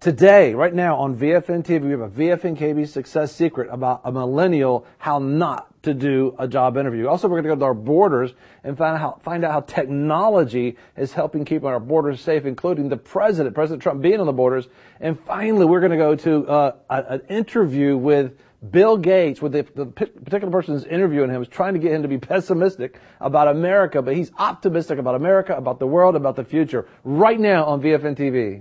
Today, right now on VFN TV, we have a VFN KB success secret about a millennial, how not to do a job interview. Also, we're going to go to our borders and find out how technology is helping keep our borders safe, including President Trump being on the borders. And finally, we're going to go to an interview with Bill Gates, with the particular person who's interviewing him is trying to get him to be pessimistic about America, but he's optimistic about America, about the world, about the future. Right now on VFN TV.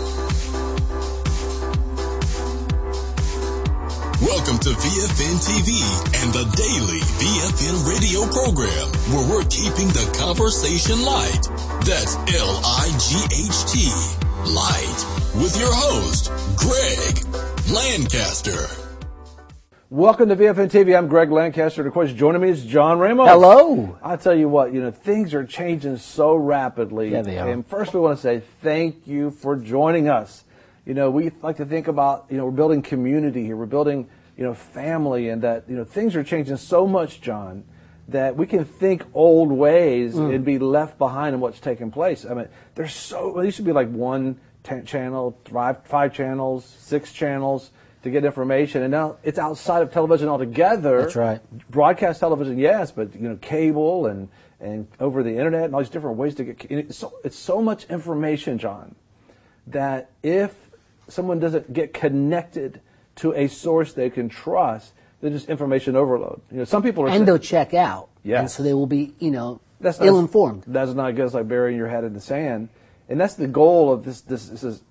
Welcome to VFN TV and the daily VFN radio program, where we're keeping the conversation light. That's L-I-G-H-T, light, with your host, Greg Lancaster. Welcome to VFN TV. I'm Greg Lancaster. And of course, joining me is John Ramos. Hello. I'll tell you what, things are changing so rapidly. Yeah, they are. And first we want to say thank you for joining us. We like to think about, we're building community here. We're building, family, and that, things are changing so much, John, that we can think old ways and be left behind in what's taking place. I mean, there used to be like one channel, five channels, 6 channels to get information, and now it's outside of television altogether. That's right. Broadcast television, yes, but cable and over the internet and all these different ways to get. It's so much information, John, that if someone doesn't get connected to a source they can trust, they're just information overload. Some people are and they'll check out. Yeah. And so they will be, ill-informed. That's not good. It's like burying your head in the sand. And that's the goal of this is,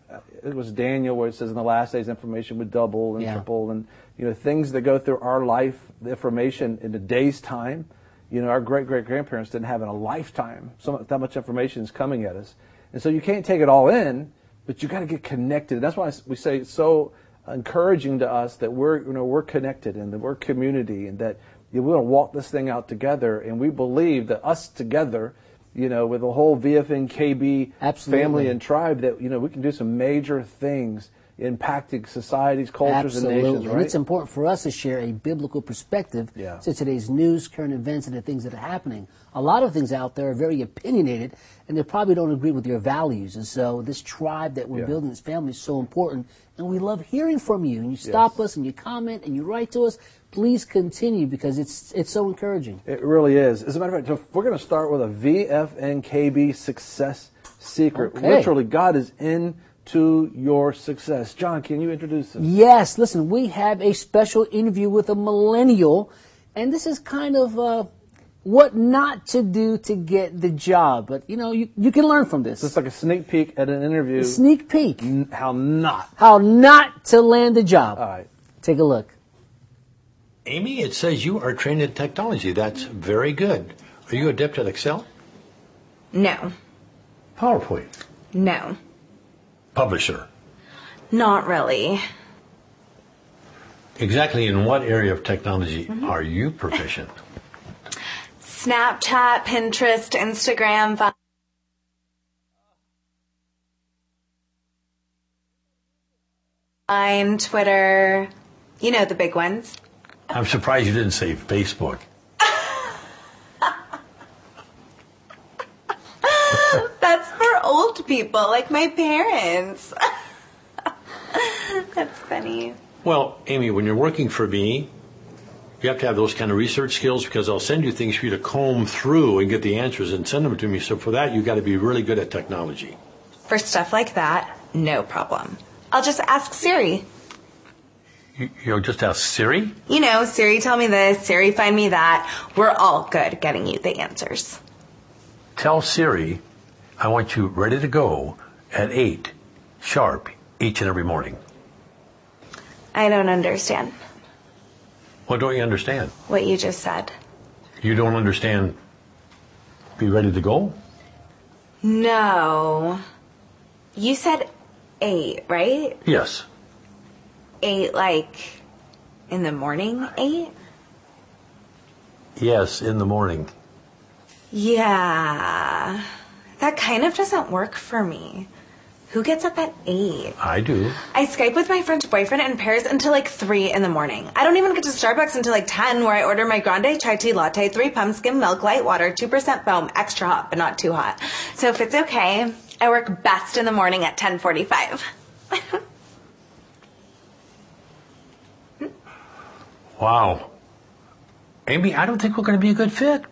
it was Daniel where it says in the last days information would double and triple, and things that go through our life, the information in a day's time. Our great-great-grandparents didn't have in a lifetime that much information is coming at us. And so you can't take it all in, but you got to get connected. That's why we say it's so encouraging to us that we're connected and that we're community, and that we're going to walk this thing out together. And we believe that us together, with the whole VFN KB family and tribe, that we can do some major things impacting societies, cultures, and nations. Right? And it's important for us to share a biblical perspective to today's news, current events, and the things that are happening. A lot of things out there are very opinionated, and they probably don't agree with your values. And so this tribe that we're building, this family, is so important. And we love hearing from you. And you stop us, and you comment, and you write to us. Please continue, because it's so encouraging. It really is. As a matter of fact, we're going to start with a VFN KB success secret. Okay. Literally, God is into your success. John, can you introduce us? Yes. Listen, we have a special interview with a millennial, and this is kind of what not to do to get the job. But, you can learn from this. It's like a sneak peek at an interview. A sneak peek. How not to land the job. All right. Take a look. Amy, it says you are trained in technology. That's very good. Are you adept at Excel? No. PowerPoint? No. Publisher? Not really. Exactly in what area of technology are you proficient? Snapchat, Pinterest, Instagram, Vine, Twitter, the big ones. I'm surprised you didn't say Facebook. That's for old people, like my parents. That's funny. Well, Amy, when you're working for me, you have to have those kind of research skills, because I'll send you things for you to comb through and get the answers and send them to me. So for that, you've got to be really good at technology. For stuff like that, no problem. I'll just ask Siri. You'll just ask Siri? Siri tell me this, Siri find me that. We're all good getting you the answers. Tell Siri I want you ready to go at 8 sharp each and every morning. I don't understand. What don't you understand? What you just said. You don't understand be ready to go? No. You said 8, right? Yes. 8, like, in the morning 8? Yes, in the morning. Yeah. That kind of doesn't work for me. Who gets up at 8? I do. I Skype with my French boyfriend in Paris until like 3 in the morning. I don't even get to Starbucks until like 10, where I order my grande chai tea latte, 3 pump skim milk, light water, 2% foam, extra hot, but not too hot. So if it's okay, I work best in the morning at 10:45. Wow. Amy, I don't think we're going to be a good fit.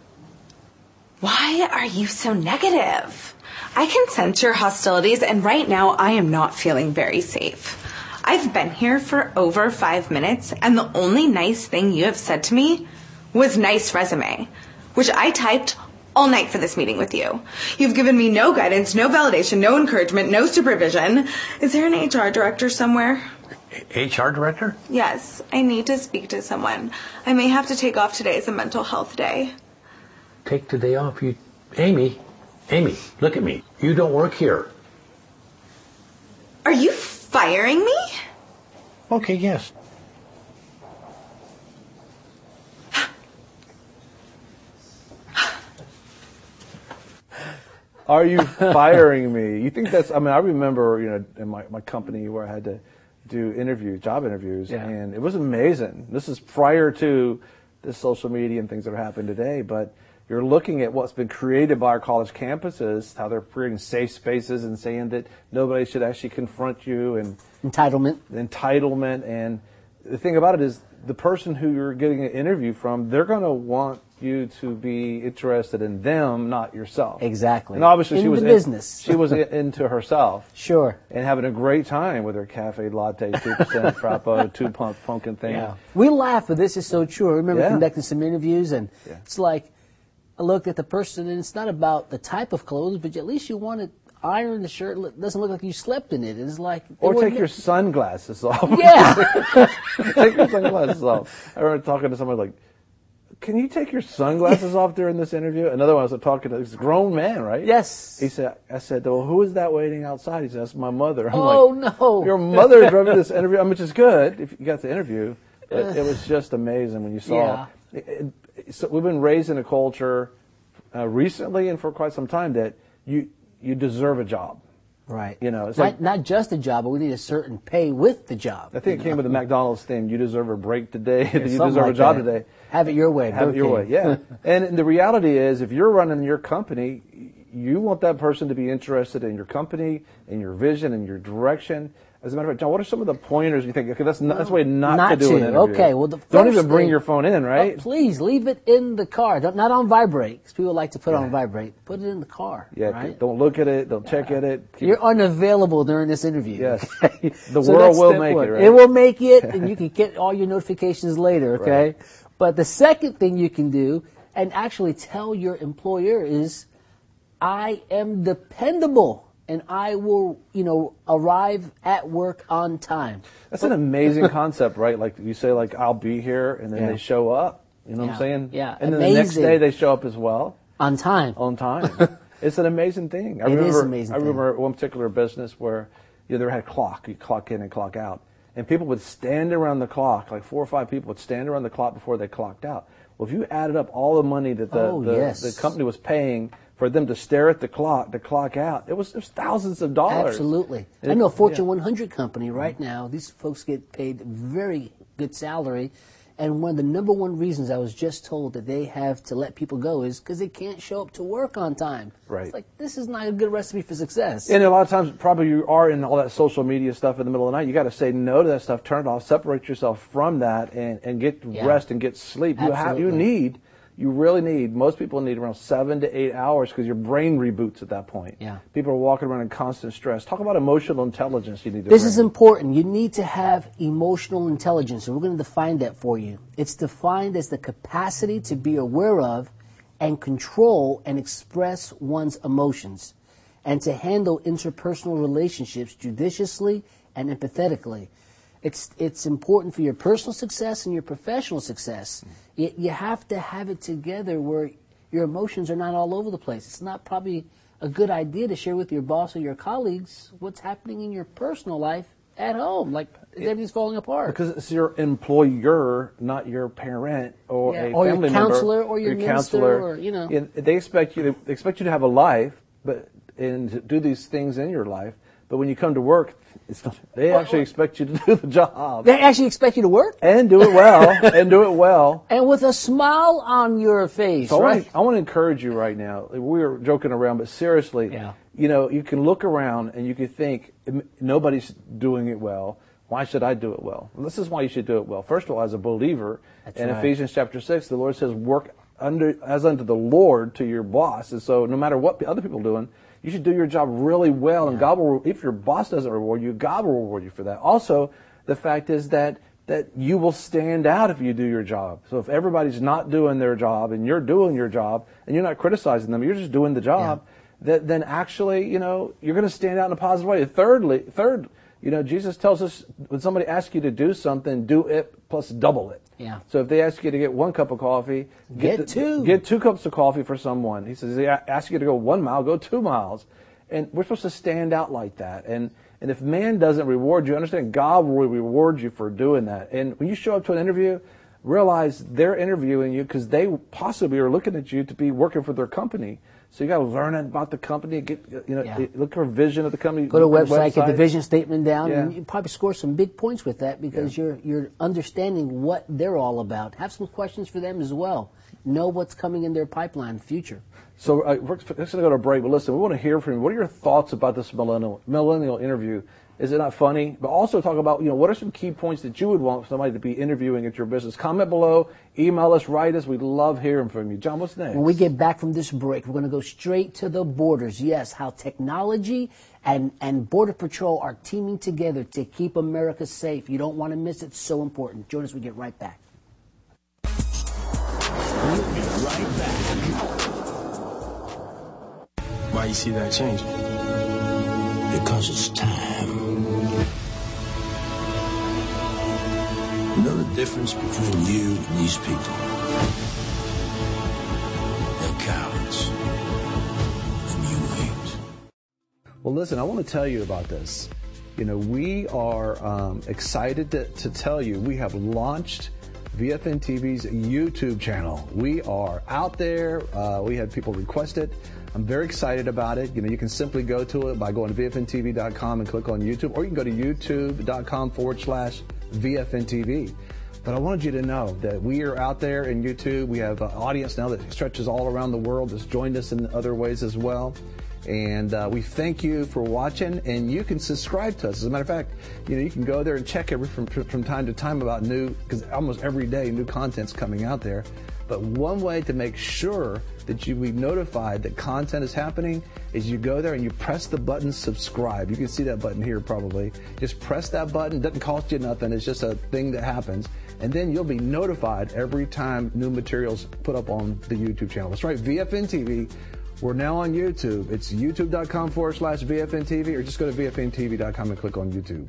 Why are you so negative? I can sense your hostilities, and right now I am not feeling very safe. I've been here for over 5 minutes, and the only nice thing you have said to me was nice resume, which I typed all night for this meeting with you. You've given me no guidance, no validation, no encouragement, no supervision. Is there an HR director somewhere? HR director? Yes, I need to speak to someone. I may have to take off today as a mental health day. Take the day off. Amy, look at me. You don't work here. Are you firing me? Okay, yes. Are you firing me? You think that's, I mean, I remember, in my company where I had to do job interviews, and it was amazing. This is prior to the social media and things that are happening today, but you're looking at what's been created by our college campuses, how they're creating safe spaces and saying that nobody should actually confront you, and Entitlement. And the thing about it is the person who you're getting an interview from, they're going to want you to be interested in them, not yourself. Exactly. And obviously business. She was into herself. Sure. And having a great time with her cafe latte, 2% frappo, 2 pumpkin thing. Yeah. We laugh, but this is so true. I remember conducting some interviews, and it's like, I looked at the person, and it's not about the type of clothes, but at least you want to iron the shirt. It doesn't look like you slept in it. It's like... Or take your sunglasses off. Yeah. Take your sunglasses off. I remember talking to someone like, can you take your sunglasses off during this interview? Another one, I was talking to this grown man, right? Yes. I said, well, who is that waiting outside? He said, that's my mother. I'm no. Your mother drove you this interview, which is good if you got the interview. But it was just amazing when you saw it. So we've been raised in a culture recently and for quite some time that you deserve a job. Right. It's not just a job, but we need a certain pay with the job. I think it came with the McDonald's theme. You deserve a break today. You deserve like a job that. today. Have it your way. Have it your way, yeah. And the reality is, if you're running your company, you want that person to be interested in your company, in your vision, in your direction. As a matter of fact, John, what are some of the pointers you think? Okay, that's a way not to do an interview. Okay, well, don't even bring your phone in, right? Please leave it in the car. Not on vibrate, because people like to put it on vibrate. Put it in the car. Yeah, right? Don't look at it. Don't check at it. You're unavailable during this interview. Yes, the world will make it. Right? It will make it, and you can get all your notifications later. Okay, right. But the second thing you can do, and actually tell your employer, is, I am dependable. And I will, arrive at work on time. That's an amazing concept, right? Like you say, I'll be here, and then they show up. You know what I'm saying? Yeah. And then the next day they show up as well. On time. On time. It's an amazing thing. It is an amazing thing. I remember one particular business where they had a clock. You clock in and clock out. And people would stand around the clock, like 4 or 5 people would stand around the clock before they clocked out. Well, if you added up all the money that the company was paying for them to stare at the clock to clock out, it was thousands of dollars. Absolutely. I know a Fortune 100 company right now. These folks get paid very good salary. And one of the number one reasons I was just told that they have to let people go is because they can't show up to work on time. Right. It's like, this is not a good recipe for success. And a lot of times, probably you are in all that social media stuff in the middle of the night. You got to say no to that stuff, turn it off, separate yourself from that, and get rest and get sleep. You really need, most people need around 7 to 8 hours because your brain reboots at that point. Yeah. People are walking around in constant stress. Talk about emotional intelligence you need to This is important. You need to have emotional intelligence, and we're going to define that for you. It's defined as the capacity to be aware of and control and express one's emotions, and to handle interpersonal relationships judiciously and empathetically. It's important for your personal success and your professional success. You have to have it together where your emotions are not all over the place. It's not probably a good idea to share with your boss or your colleagues what's happening in your personal life at home. Like, everything's falling apart. Because it's your employer, not your parent or a or family your counselor member, or your minister counselor. or, They expect you to have a life, and to do these things in your life. But when you come to work, they actually expect you to do the job. They actually expect you to work? And do it well. And with a smile on your face, so right? I want to encourage you right now. We were joking around, but seriously, you can look around and you can think nobody's doing it well. Why should I do it well? This is why you should do it well. First of all, as a believer, in Ephesians chapter 6, the Lord says, work as unto the Lord to your boss. And so no matter what other people are doing, you should do your job really well. And God will, if your boss doesn't reward you, God will reward you for that. Also, the fact is that you will stand out if you do your job. So if everybody's not doing their job and you're doing your job and you're not criticizing them, you're just doing the job, then actually, you're going to stand out in a positive way. Third, Jesus tells us when somebody asks you to do something, do it plus double it. Yeah. So if they ask you to get 1 cup of coffee, get 2 cups of coffee for someone. He says, they ask you to go 1 mile, go 2 miles. And we're supposed to stand out like that. And if man doesn't reward you, understand God will reward you for doing that. And when you show up to an interview, realize they're interviewing you because they possibly are looking at you to be working for their company. So you got to learn about the company, look for a vision of the company. Go to a website, get the vision statement down, and you probably score some big points with that because you're understanding what they're all about. Have some questions for them as well. Know what's coming in their pipeline in the future. So we're just going to go to a break, but listen, we want to hear from you. What are your thoughts about this millennial interview? Is it not funny? But also talk about, what are some key points that you would want somebody to be interviewing at your business? Comment below, email us, write us. We love hearing from you. John, what's next? When we get back from this break, we're going to go straight to the borders. Yes, how technology and Border Patrol are teaming together to keep America safe. You don't want to miss it. It's so important. Join us. We get right back. We'll be right back. Why you see that changing? Because it's time. You know the difference between you and these people? They're cowards. And you ain't. Well, listen, I want to tell you about this. We are excited to tell you we have launched VFN TV's YouTube channel. We are out there. We had people request it. I'm very excited about it. You can simply go to it by going to VFNTV.com and click on YouTube, or you can go to youtube.com/VFNTV. But I wanted you to know that we are out there in YouTube. We have an audience now that stretches all around the world that's joined us in other ways as well. And we thank you for watching, and you can subscribe to us. As a matter of fact, you can go there and check from time to time about because almost every day new content's coming out there. But one way to make sure that you be notified that content is happening is you go there and you press the button subscribe. You can see that button here probably. Just press that button. It doesn't cost you nothing. It's just a thing that happens. And then you'll be notified every time new materials put up on the YouTube channel. That's right, VFN TV. We're now on YouTube. It's youtube.com/VFNTV, or just go to VFNTV.com and click on YouTube.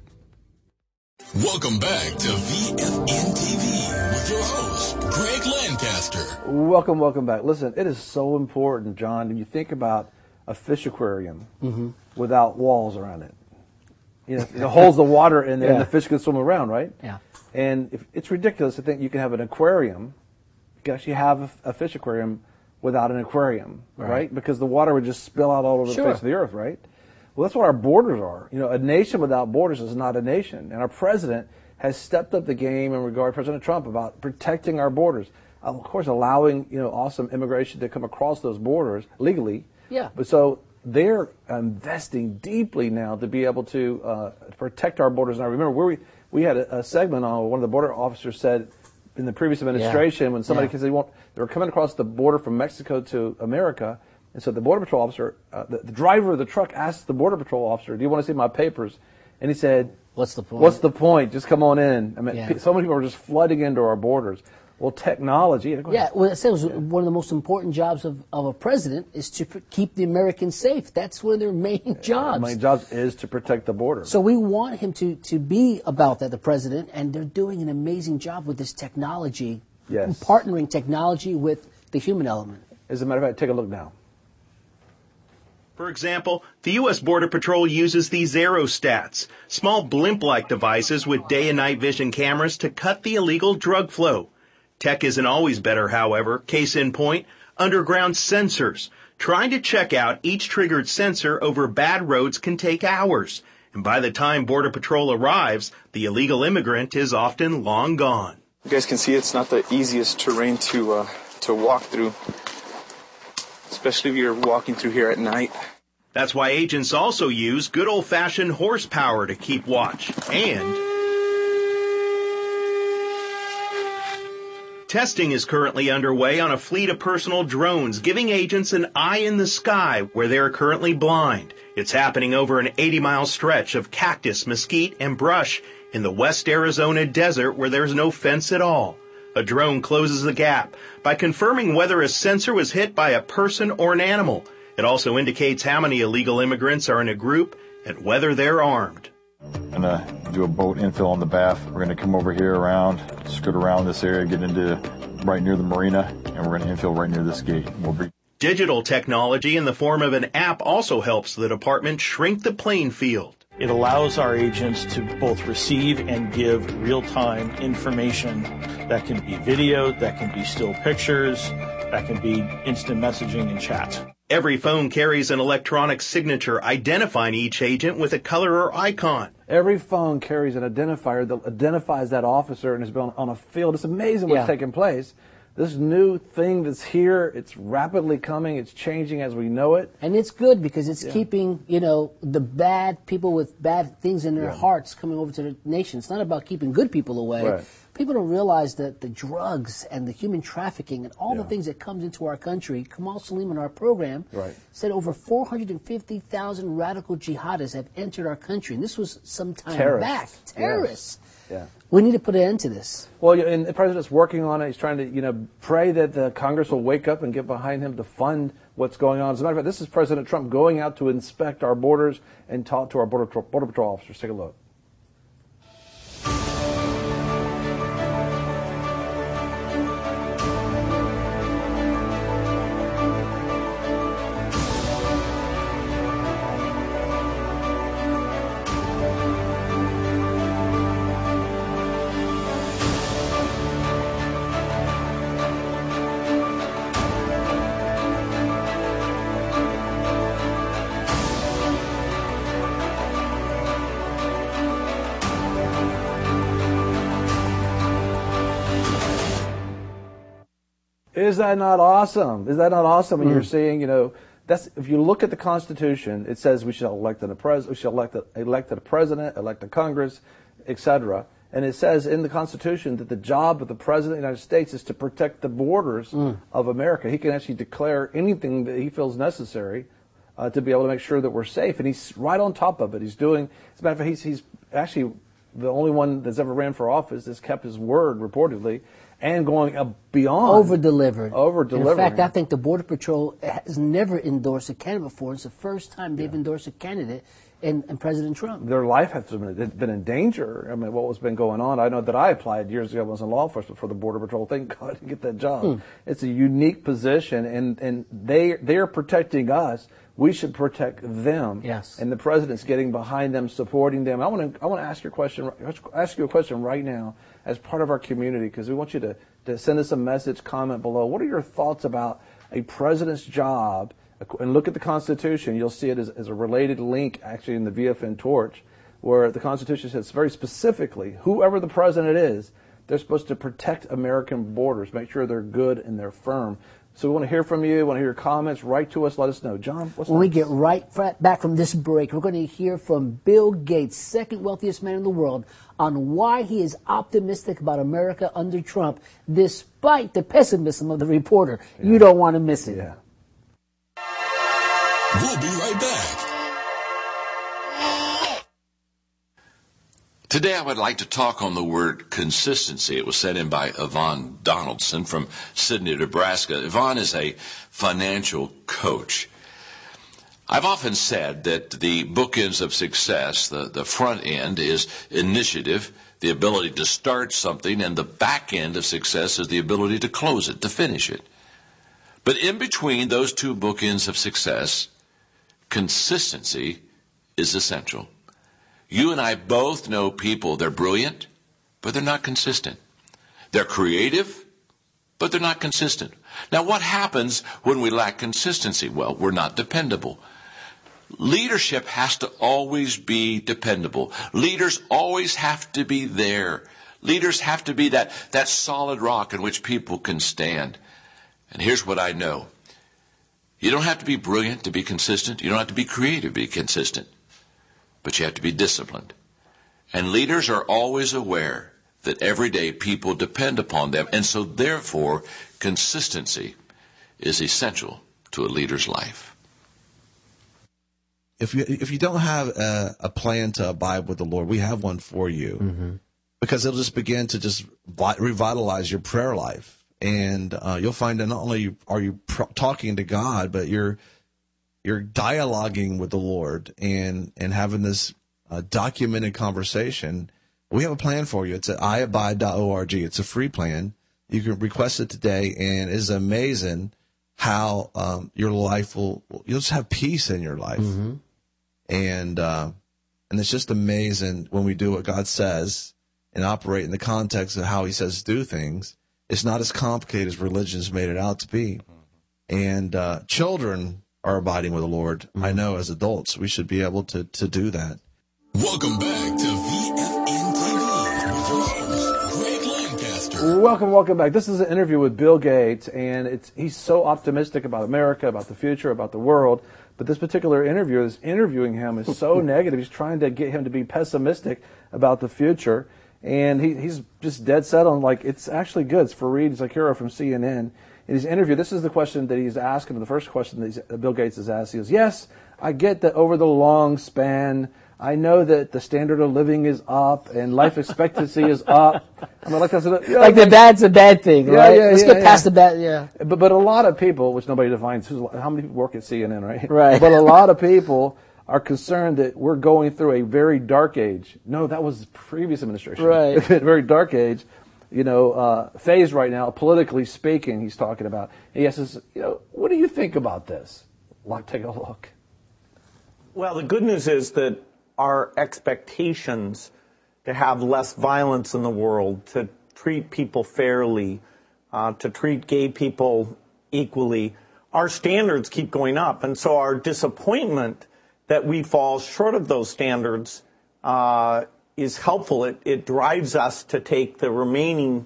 Welcome back to VFN TV with your host, Greg Lancaster. Welcome back. Listen, it is so important, John, when you think about a fish aquarium without walls around it. It holds the water in there and the fish can swim around, right? Yeah. And it's ridiculous to think you can have an aquarium. You can actually have a fish aquarium without an aquarium, right? Because the water would just spill out all over the face of the earth, right? Well, that's what our borders are. A nation without borders is not a nation. And our president has stepped up the game in regard to President Trump about protecting our borders. Of course, allowing, awesome immigration to come across those borders legally. Yeah. But so they're investing deeply now to be able to protect our borders. And I remember we had a segment on one of the border officers said in the previous administration when somebody said they were coming across the border from Mexico to America. And so the Border Patrol officer, the driver of the truck asked the Border Patrol officer, "Do you want to see my papers?" And he said, "What's the point? What's the point? Just come on in." I mean, so many people are just flooding into our borders. Well, technology. Well, it says one of the most important jobs of a president is to keep the Americans safe. That's one of their main jobs. The main job is to protect the border. So we want him to be about that, the president, and they're doing an amazing job with this technology, partnering technology with the human element. As a matter of fact, take a look now. For example, the U.S. Border Patrol uses these aerostats, small blimp-like devices with day and night vision cameras to cut the illegal drug flow. Tech isn't always better, however. Case in point, underground sensors. Trying to check out each triggered sensor over bad roads can take hours. And by the time Border Patrol arrives, the illegal immigrant is often long gone. You guys can see it's not the easiest terrain to walk through, especially if you're walking through here at night. That's why agents also use good old-fashioned horsepower to keep watch and Testing is currently underway on a fleet of personal drones, giving agents an eye in the sky where they are currently blind. It's happening over an 80-mile stretch of cactus, mesquite, and brush in the West Arizona desert where there's no fence at all. A drone closes the gap by confirming whether a sensor was hit by a person or an animal. It also indicates how many illegal immigrants are in a group and whether they're armed. I'm going to do a boat infill on the BAF. We're going to come over here around, skirt around this area, get into right near the marina, and we're going to infill right near this gate. Digital technology in the form of an app also helps the department shrink the playing field. It allows our agents to both receive and give real-time information. That can be video, that can be still pictures, that can be instant messaging and chat. Every phone carries an electronic signature identifying each agent with a color or icon. Every phone carries an identifier that identifies that officer and has been on a field. It's amazing what's taking place. This new thing that's here, it's rapidly coming, it's changing as we know it. And it's good because it's keeping, the bad people with bad things in their hearts coming over to the nation. It's not about keeping good people away. Right. People don't realize that the drugs and the human trafficking and all the things that comes into our country. Kamal Salim in our program said over 450,000 radical jihadists have entered our country. And this was some time back. Terrorists. Yeah. We need to put an end to this. Well, and the president's working on it. He's trying to, pray that the Congress will wake up and get behind him to fund what's going on. As a matter of fact, this is President Trump going out to inspect our borders and talk to our Border Patrol officers. Take a look. Is that not awesome? Is that not awesome when you're seeing, that's, if you look at the Constitution, it says we shall elect a president, elect a Congress, etc. And it says in the Constitution that the job of the President of the United States is to protect the borders of America. He can actually declare anything that he feels necessary to be able to make sure that we're safe. And he's right on top of it. He's doing, as a matter of fact, he's actually the only one that's ever ran for office that's kept his word, reportedly, and going beyond. Over-delivered. Over-delivering. In fact, I think the Border Patrol has never endorsed a candidate before. It's the first time they've endorsed a candidate in President Trump. Their life has been in danger. I mean, what was been going on. I know that I applied years ago when I was in law enforcement for the Border Patrol. Thank God to get that job. It's a unique position, and they are protecting us. We should protect them. Yes. And the president's getting behind them, supporting them. I want to ask you a question right now as part of our community, because we want you to send us a message, comment below. What are your thoughts about a president's job? And look at the Constitution. You'll see it as a related link, actually, in the VFN Torch, where the Constitution says very specifically, whoever the president is, they're supposed to protect American borders, make sure they're good and they're firm. So we want to hear from you. We want to hear your comments. Write to us. Let us know. John, what's When next? we get right back from this break, we're going to hear from Bill Gates, second wealthiest man in the world, on why he is optimistic about America under Trump, despite the pessimism of the reporter. You don't want to miss it. Yeah. We'll be right back. Today I would like to talk on the word consistency. It was sent in by Yvonne Donaldson from Sydney, Nebraska. Yvonne is a financial coach. I've often said that the bookends of success, the front end is initiative, the ability to start something, and the back end of success is the ability to close it, to finish it. But in between those two bookends of success, consistency is essential. You and I both know people, they're brilliant, but they're not consistent. They're creative, but they're not consistent. Now, what happens when we lack consistency? Well, we're not dependable. Leadership has to always be dependable. Leaders always have to be there. Leaders have to be that solid rock in which people can stand. And here's what I know. You don't have to be brilliant to be consistent. You don't have to be creative to be consistent. But you have to be disciplined. And leaders are always aware that every day people depend upon them. And so, therefore, consistency is essential to a leader's life. If you don't have a plan to abide with the Lord, we have one for you, because it'll just begin to just revitalize your prayer life. And you'll find that not only are you talking to God, but you're dialoguing with the Lord and having this documented conversation. We have a plan for you. It's at iabide.org. It's a free plan. You can request it today, and it's amazing how your life you'll just have peace in your life. And it's just amazing when we do what God says and operate in the context of how he says do things. It's not as complicated as religion's made it out to be. And children are abiding with the Lord. I know as adults, we should be able to do that. Welcome back to VFN TV with your host, Greg Lancaster. Welcome back. This is an interview with Bill Gates, and he's so optimistic about America, about the future, about the world. But this particular interviewer that's interviewing him is so negative. He's trying to get him to be pessimistic about the future. And he's just dead set on, like, it's actually good. It's Fareed Zakira from CNN. In his interview, this is the question that he's asking, the first question that Bill Gates has asked. He goes, yes, I get that over the long span, I know that the standard of living is up and life expectancy is up. I mean, like the bad's a bad thing, right? Let's get past the bad, But a lot of people, which nobody defines, how many people work at CNN, right? Right. But a lot of people are concerned that we're going through a very dark age. No, that was the previous administration. Right. A very dark age, phase right now, politically speaking, he's talking about. He asks, what do you think about this? Take a look. Well, the good news is that our expectations to have less violence in the world, to treat people fairly, to treat gay people equally, our standards keep going up. And so our disappointment that we fall short of those standards is helpful. It drives us to take the remaining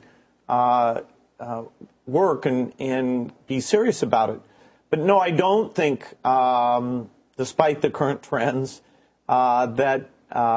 work and be serious about it. But no, I don't think, despite the current trends, that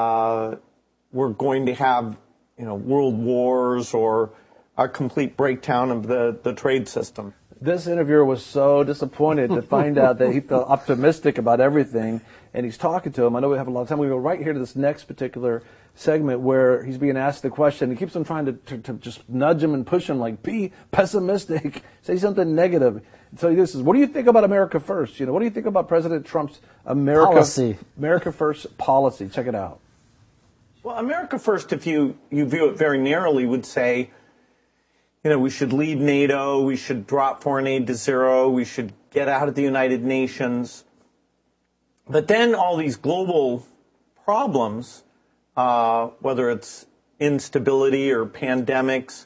we're going to have, world wars or a complete breakdown of the trade system. This interviewer was so disappointed to find out that he felt optimistic about everything, and he's talking to him. I know we have a lot of time. We go right here to this next particular segment where he's being asked the question. He keeps on trying to just nudge him and push him, like, be pessimistic, say something negative. So this is, what do you think about America First? What do you think about President Trump's America First policy? Check it out. Well, America First, if you view it very narrowly, would say, we should leave NATO, we should drop foreign aid to zero, we should get out of the United Nations. But then all these global problems, whether it's instability or pandemics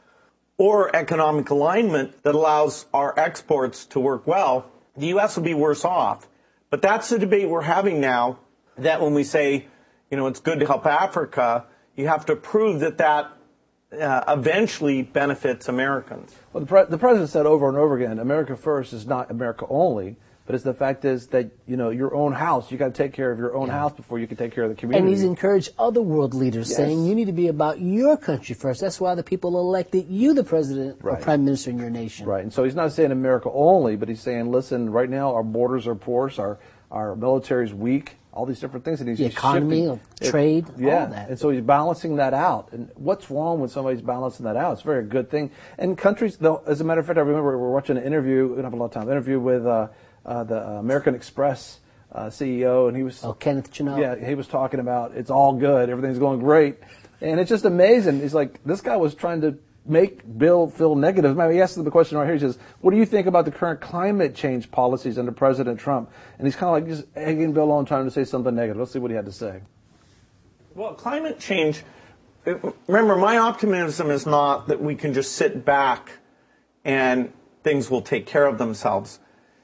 or economic alignment that allows our exports to work well, the U.S. will be worse off. But that's the debate we're having now, that when we say, it's good to help Africa, you have to prove that eventually benefits Americans. Well, the president said over and over again, America First is not America only, but it's the fact is that, your own house, you got to take care of your own house before you can take care of the community. And he's encouraged other world leaders saying you need to be about your country first. That's why the people elected you the president or prime minister in your nation. Right. And so he's not saying America only, but he's saying, listen, right now our borders are porous, our military's weak, all these different things. And he's the economy, trade, all that. And so he's balancing that out. And what's wrong when somebody's balancing that out? It's a very good thing. And countries, though, as a matter of fact, I remember we were watching an interview, we don't have a lot of time, interview with the American Express CEO, and he was... Kenneth Chenault. Yeah, he was talking about it's all good, everything's going great. And it's just amazing. He's like, this guy was trying to make Bill feel negative. He asked him the question right here. He says, what do you think about the current climate change policies under President Trump? And he's kind of like just egging Bill on, trying to say something negative. Let's see what he had to say. Well, climate change, remember, my optimism is not that we can just sit back and things will take care of themselves.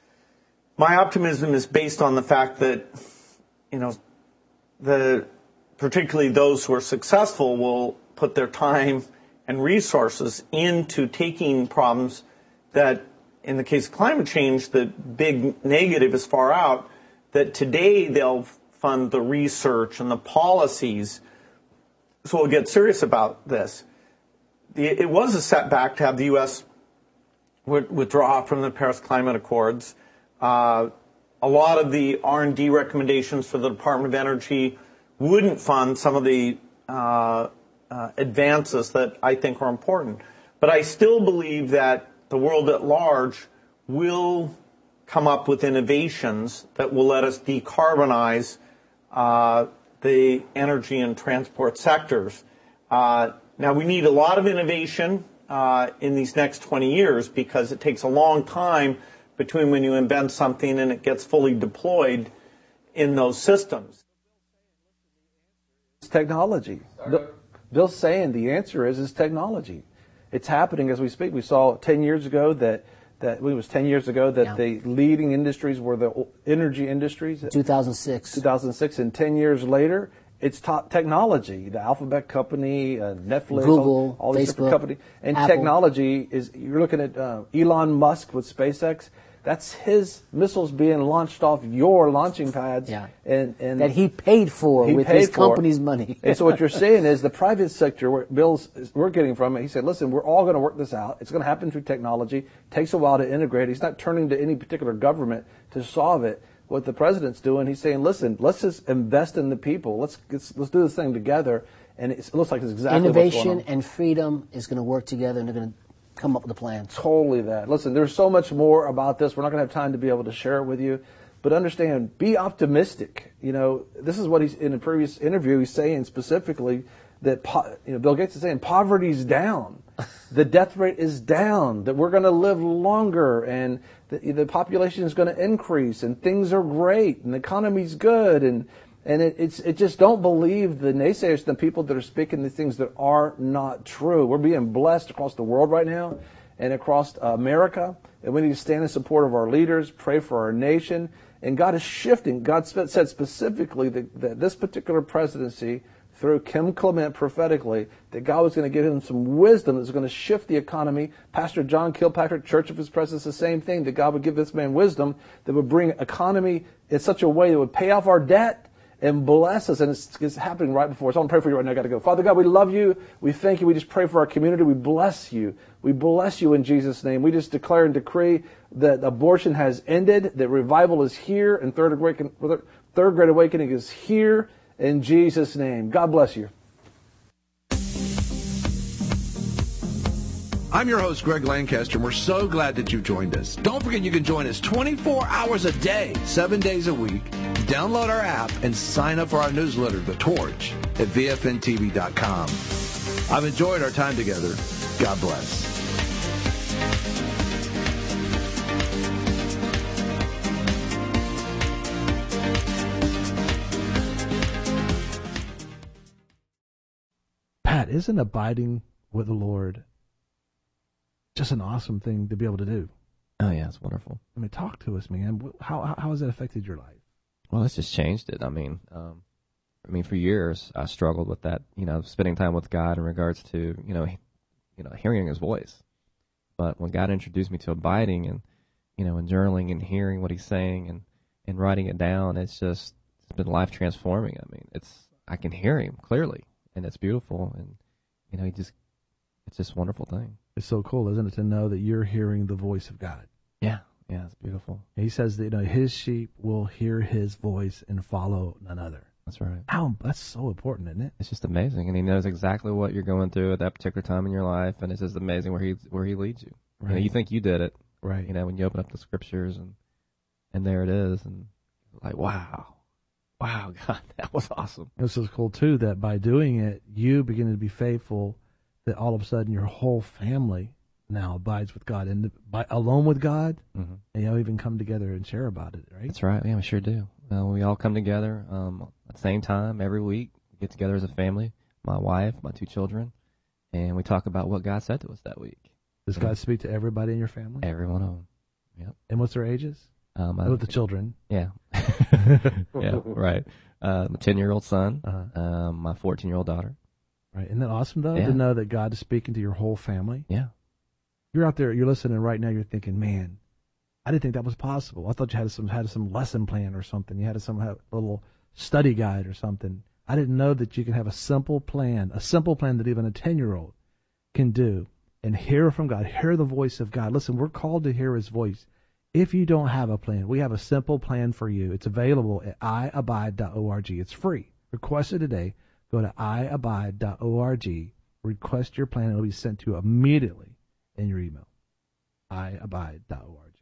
My optimism is based on the fact that, particularly those who are successful will put their time and resources into taking problems that, in the case of climate change, the big negative is far out, that today they'll fund the research and the policies. So we'll get serious about this. it was a setback to have the U.S. withdraw from the Paris Climate Accords. A lot of the R&D recommendations for the Department of Energy wouldn't fund some of the advances that I think are important. But I still believe that the world at large will come up with innovations that will let us decarbonize the energy and transport sectors. Now, we need a lot of innovation in these next 20 years because it takes a long time between when you invent something and it gets fully deployed in those systems. It's technology. Bill's saying the answer is technology. It's happening as we speak. We saw 10 years ago that the leading industries were the energy industries. 2006. And 10 years later, it's top technology. The Alphabet company, Netflix, Google, all these Facebook, different companies. And Apple. technology is, you're looking at Elon Musk with SpaceX. That's his missiles being launched off your launching pads. Yeah. And that he paid for with his company's money. And so what you're saying is the private sector, where we're getting from it, he said, listen, we're all going to work this out. It's going to happen through technology. It takes a while to integrate. He's not turning to any particular government to solve it. What the president's doing, he's saying, listen, let's just invest in the people. Let's do this thing together. And it looks like it's exactly what's going on. Innovation and freedom is going to work together, and they're going to come up with a plan. Totally that. Listen, there's so much more about this. We're not going to have time to be able to share it with you. But understand, be optimistic. You know, this is what he's, in a previous interview, he's saying specifically that, Bill Gates is saying poverty's down. The death rate is down, that we're going to live longer, and the population is going to increase, and things are great, and the economy's good, and it just don't believe the naysayers, the people that are speaking the things that are not true. We're being blessed across the world right now and across America, and we need to stand in support of our leaders, pray for our nation, and God is shifting. God said specifically that this particular presidency, through Kim Clement prophetically, that God was going to give him some wisdom that's going to shift the economy. Pastor John Kilpatrick, Church of His Presence, the same thing, that God would give this man wisdom that would bring economy in such a way that would pay off our debt and bless us. And it's happening right before us. I want to pray for you right now. I got to go. Father God, we love you. We thank you. We just pray for our community. We bless you. We bless you in Jesus' name. We just declare and decree that abortion has ended, that revival is here, and third grade awakening is here in Jesus' name. God bless you. I'm your host, Greg Lancaster, and we're so glad that you've joined us. Don't forget you can join us 24 hours a day, 7 days a week. Download our app and sign up for our newsletter, The Torch, at VFNTV.com. I've enjoyed our time together. God bless. Pat, isn't abiding with the Lord just an awesome thing to be able to do? Oh, yeah, it's wonderful. I mean, talk to us, man. How has that affected your life? Well, it's just changed it. I mean, for years I struggled with that, spending time with God in regards to, hearing His voice. But when God introduced me to abiding and, and journaling and hearing what He's saying and writing it down, it's been life transforming. I mean, I can hear Him clearly, and it's beautiful, and it's just a wonderful thing. It's so cool, isn't it, to know that you're hearing the voice of God? Yeah, it's beautiful. He says that His sheep will hear His voice and follow none other. That's right. That's so important, isn't it? It's just amazing, and He knows exactly what you're going through at that particular time in your life, and it's just amazing where He leads you. Right. You think you did it, right? When you open up the scriptures and there it is, and like, wow, God, that was awesome. This is cool too, that by doing it, you begin to be faithful. That all of a sudden your whole family now abides with God, and alone with God, mm-hmm. and y'all even come together and share about it, right? That's right. Yeah, we sure do. We all come together at the same time every week. We get together as a family, my wife, my 2 children, and we talk about what God said to us that week. Does God speak to everybody in your family? Every one of them. Yep. And what's their ages? With the children. Yeah. Yeah, right. My 10-year-old son, my 14-year-old daughter. Right. Isn't that awesome, though, to know that God is speaking to your whole family? Yeah. You're out there, you're listening right now, you're thinking, man, I didn't think that was possible. I thought you had some lesson plan or something. You had a little study guide or something. I didn't know that you can have a simple plan that even a 10-year-old can do and hear from God, hear the voice of God. Listen, we're called to hear his voice. If you don't have a plan, we have a simple plan for you. It's available at iabide.org. It's free. Request it today. Go to iabide.org. Request your plan. It will be sent to you immediately in your email. iabide.org.